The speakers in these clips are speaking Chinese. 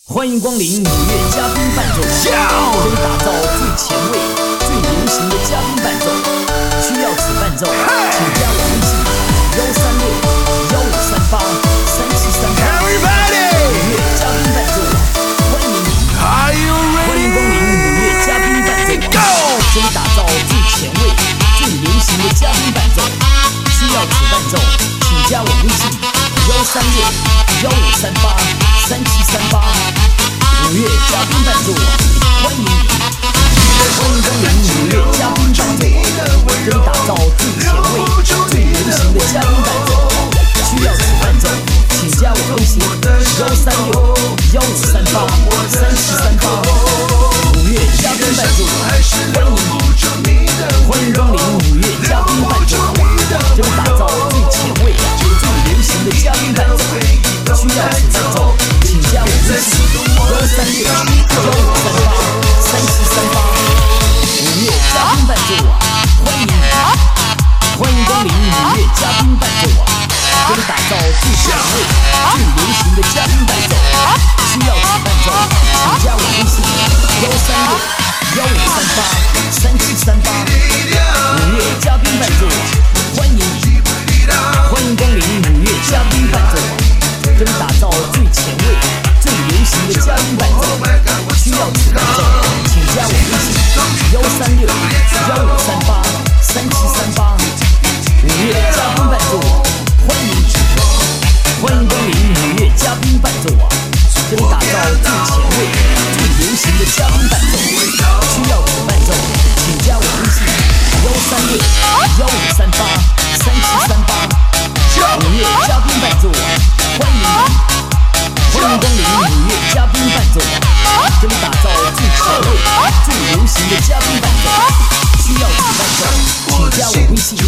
欢迎光临五月嘉宾伴奏，这里打造最前卫、最流行的嘉宾伴奏。需要此伴奏，请加我微信136-1538-3738。五月嘉宾伴奏，欢迎你！欢迎光临五月嘉宾伴奏，这里打造最前卫、最流行的嘉宾伴奏。需要此伴奏，请加我微信136-1538-3738。五月嘉宾伴奏，欢迎你！欢迎光临五月嘉宾伴奏，这里打造最前卫、最流行的嘉宾伴奏。需要此伴奏，请加我微信136-1538-3738。五月嘉宾伴奏，欢迎你！欢迎光临五月嘉宾伴奏，这里打造最前卫、最流行的嘉宾伴奏。需要此伴奏，请加我微信136-1538-3738。五月嘉宾伴奏欢迎你！欢迎光临五月嘉宾伴奏这里打造最前卫、最流行的嘉宾伴奏。需要此伴奏，请加我微信136-1538-3738。五月嘉宾伴奏欢迎你！欢迎光临五月嘉宾伴奏这里打造最前卫、最流行的嘉宾伴奏。需要此伴奏，请加我微信136-1538-3738。五月嘉宾伴奏欢迎你！欢迎光临五月嘉宾伴奏这里打造最前卫、最流行的嘉宾伴奏。需要此伴奏，请加我微信136-1538-3738。五月嘉宾伴奏欢迎你！欢迎光临五月嘉宾伴奏这里打造最前卫、最流行的嘉宾伴奏。需要此伴奏，请加我微信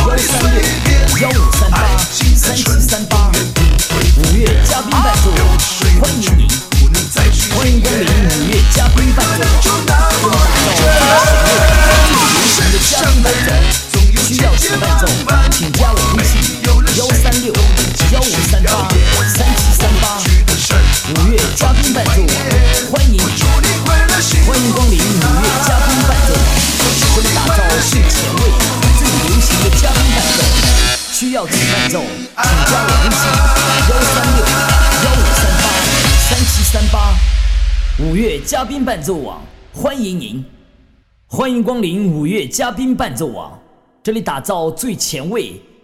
136-1538-3738。五月嘉宾伴奏欢迎你！欢迎光临五月嘉宾伴奏这里打造最前卫、最流行的嘉宾伴奏。需要此伴奏，请加我微信136-1538-3738。五月嘉宾伴奏欢迎你！欢迎光临五月嘉宾伴奏这里打造最前卫、最流行的嘉宾伴奏。需要此伴奏，请加我微信136-1538-3738。五月嘉宾伴奏网欢迎您！欢迎光临五月嘉宾伴奏网这里打造最前卫、